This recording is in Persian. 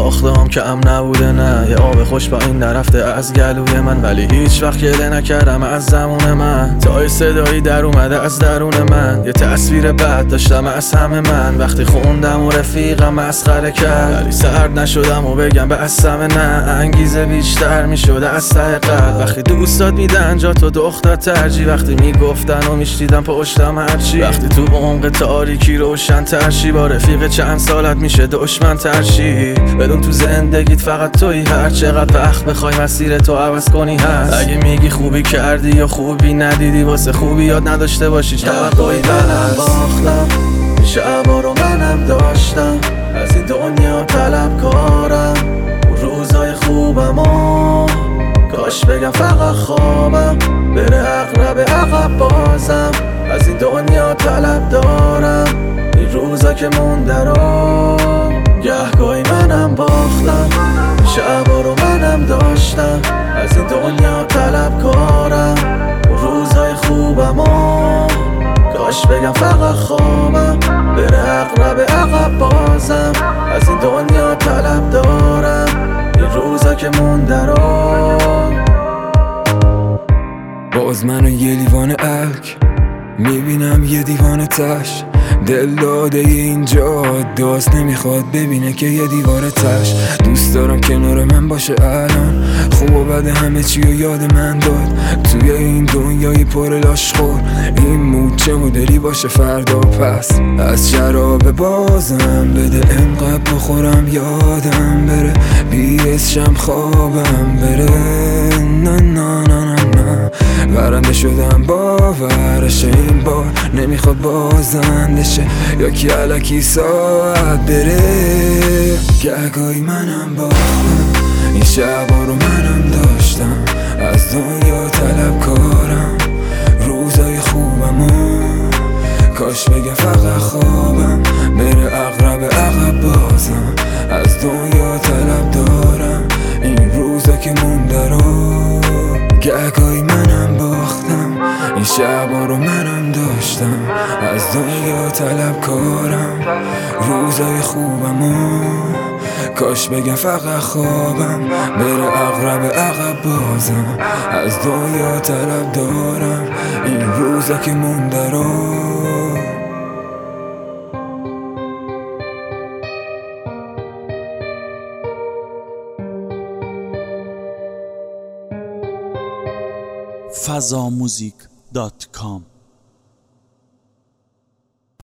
باختم که ام نبوده نه، یه آب خوش با این نرفته از گلوی من، ولی هیچ وقت گله نکردم از زمان من. تا صدایی در اومده از درون من، یه تصویر بد داشتم از همه من. وقتی خوندم و رفیقم مسخره کرد، ولی سرد نشدم و بگم به اصلا نه. انگیزه بیشتر میشده از ته قلب وقتی دوستات میدن جا تو دختر ترجی، وقتی میگفتن و میشنیدم پشتم هرچی، وقتی تو عمق تاریکی روشن ترشی، با رفیق چند سالت میشه دشمن ترشی. بدون تو زندگیت فقط تویی، هر چقدر وقت بخوای مسیر تو عوض کنی هست. اگه میگی خوبی کردی یا خوبی ندیدی، واسه خوبی یاد نداشته باشی توقعی من باختم. شبا رو منم داشتم از این دنیا طلبکارم، روزای خوبم و کاش بگم فقط خوابم بره عقرب عقب بازم. از این دنیا طلب دارم این روزا که مونده رو، گهگاهی منم باختم. شبا رو منم داشتم از این دنیا طلبکارم، روزای خوبم و کاش بگم فقط خوابم بره عقرب عقب بازم. از این دنیا طلب دارم این روزا که مونده رو. باز منو یه لیوان الک میبینم، یه دیوانه تش دل داده اینجا داست نمیخواد ببینه که یه دیواره تش. دوست دارم کنار من باشه الان، خوب و بد همه چی رو یاد من داد. توی این دنیای پر لاشخور این مود چه مدلی باشه فردا، پس از شراب بازم بده انقدر بخورم یادم بره، بیرس شم خوابم بره. نه نه نه نه نه برنده شدم باورش این بار نمیخواد بازنده شه، یا کی علکی ساعت بره. گهگاهی منم باختم این شبا رو منم داشتم از دنیا طلبکارم، روزای خوبم و کاش بگم فقط خوابم بره عقرب عقب بازم. از دنیا طلب دارم این روزا که مونده رو. گهگاهی منم باختم این شبا رو منم داشتم از دنیا طلبکارم، روزای خوبم و کاش بگم فقط خوابم بره عقرب عقب بازم. از دنیا طلب دارم این روزا که مونده رو. fazamusic.com